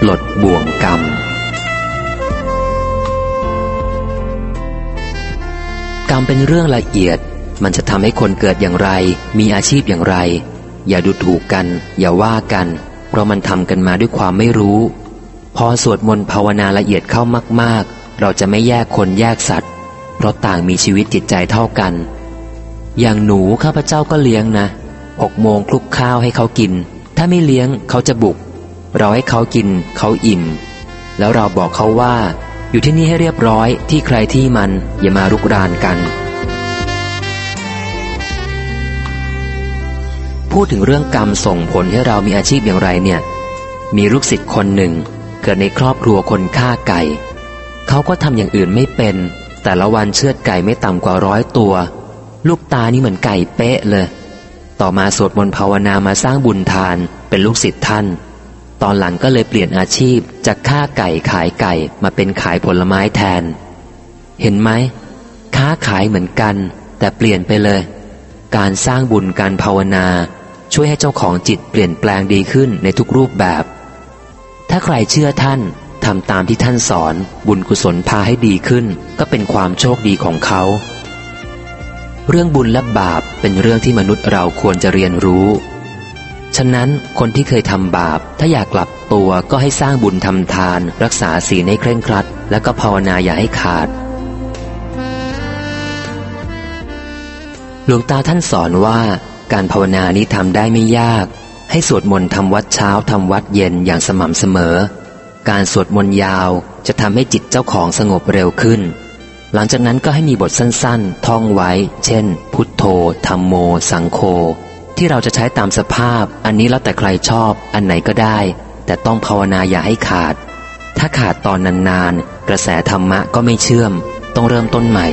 ปลดบ่วงกรรมกรรมเป็นเรื่องละเอียดมันจะทำให้คนเกิดอย่างไรมีอาชีพอย่างไรอย่าดูถูกกันอย่าว่ากันเพราะมันทำกันมาด้วยความไม่รู้พอสวดมนต์ภาวนาละเอียดเข้ามากๆเราจะไม่แยกคนแยกสัตว์เพราะต่างมีชีวิตจิตใจเท่ากันอย่างหนูข้าพเจ้าก็เลี้ยงนะ6 โมงคลุกข้าวให้เขากินถ้าไม่เลี้ยงเขาจะบุกเราให้เขากินเขาอิ่มแล้วเราบอกเขาว่าอยู่ที่นี่ให้เรียบร้อยที่ใครที่มันอย่ามารุกรานกันพูดถึงเรื่องกรรมส่งผลให้เรามีอาชีพอย่างไรเนี่ยมีลูกศิษย์คนหนึ่งเกิดในครอบครัวคนฆ่าไก่เขาก็ทำอย่างอื่นไม่เป็นแต่ละวันเชือดไก่ไม่ต่ำกว่า100 ตัวลูกตานี่เหมือนไก่เป๊ะเลยต่อมาสวดมนต์ภาวนามาสร้างบุญทานเป็นลูกศิษย์ท่านตอนหลังก็เลยเปลี่ยนอาชีพจากฆ่าไก่ขายไก่มาเป็นขายผลไม้แทนเห็นไหมค้าขายเหมือนกันแต่เปลี่ยนไปเลยการสร้างบุญการภาวนาช่วยให้เจ้าของจิตเปลี่ยนแปลงดีขึ้นในทุกรูปแบบถ้าใครเชื่อท่านทำตามที่ท่านสอนบุญกุศลพาให้ดีขึ้นก็เป็นความโชคดีของเขาเรื่องบุญและบาปเป็นเรื่องที่มนุษย์เราควรจะเรียนรู้ฉะนั้นคนที่เคยทำบาปถ้าอยากกลับตัวก็ให้สร้างบุญทำทานรักษาศีลให้เคร่งครัดแล้วก็ภาวนาอย่าให้ขาดหลวงตาท่านสอนว่าการภาวนานี้ทำได้ไม่ยากให้สวดมนต์ทำวัดเช้าทำวัดเย็นอย่างสม่ำเสมอการสวดมนต์ยาวจะทำให้จิตเจ้าของสงบเร็วขึ้นหลังจากนั้นก็ให้มีบทสั้นๆท่องไว้เช่นพุทโธธัมโมสังโฆที่เราจะใช้ตามสภาพอันนี้แล้วแต่ใครชอบอันไหนก็ได้แต่ต้องภาวนาอย่าให้ขาดถ้าขาดตอนนานๆกระแสธรรมะก็ไม่เชื่อมต้องเริ่มต้นใหม่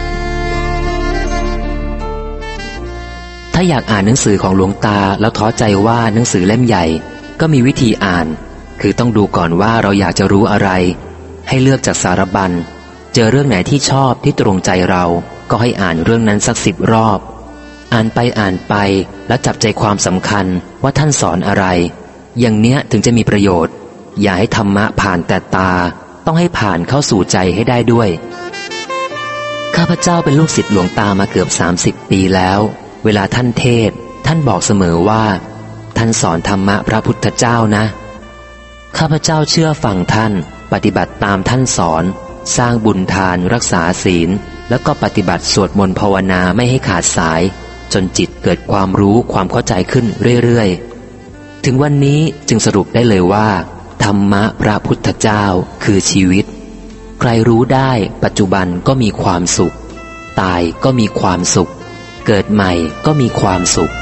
ถ้าอยากอ่านหนังสือของหลวงตาแล้วท้อใจว่าหนังสือเล่มใหญ่ก็มีวิธีอ่านคือต้องดูก่อนว่าเราอยากจะรู้อะไรให้เลือกจากสารบัญเจอเรื่องไหนที่ชอบที่ตรงใจเราก็ให้อ่านเรื่องนั้นสัก10 รอบอ่านไปแล้วจับใจความสำคัญว่าท่านสอนอะไรอย่างเนี้ยถึงจะมีประโยชน์อย่าให้ธรรมะผ่านแต่ตาต้องให้ผ่านเข้าสู่ใจให้ได้ด้วยข้าพเจ้าเป็นลูกศิษย์หลวงตามาเกือบ30 ปีแล้วเวลาท่านเทศท่านบอกเสมอว่าท่านสอนธรรมะพระพุทธเจ้านะข้าพเจ้าเชื่อฟังท่านปฏิบัติตามท่านสอนสร้างบุญทานรักษาศีลแล้วก็ปฏิบัติสวดมนต์ภาวนาไม่ให้ขาดสายจนจิตเกิดความรู้ความเข้าใจขึ้นเรื่อยๆถึงวันนี้จึงสรุปได้เลยว่าธรรมะพระพุทธเจ้าคือชีวิตใครรู้ได้ปัจจุบันก็มีความสุขตายก็มีความสุขเกิดใหม่ก็มีความสุข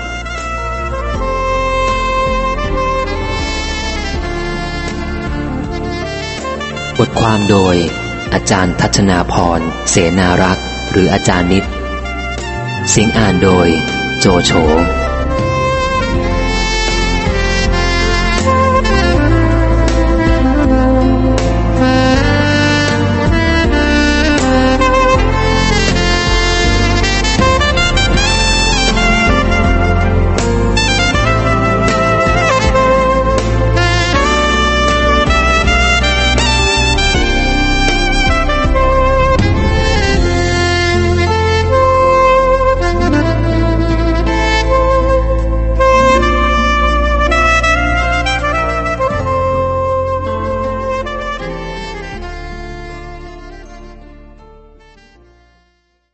บทความโดยอาจารย์ทัชนาพรเสนารักษ์หรืออาจารย์นิตเสียงอ่านโดยโจโฉ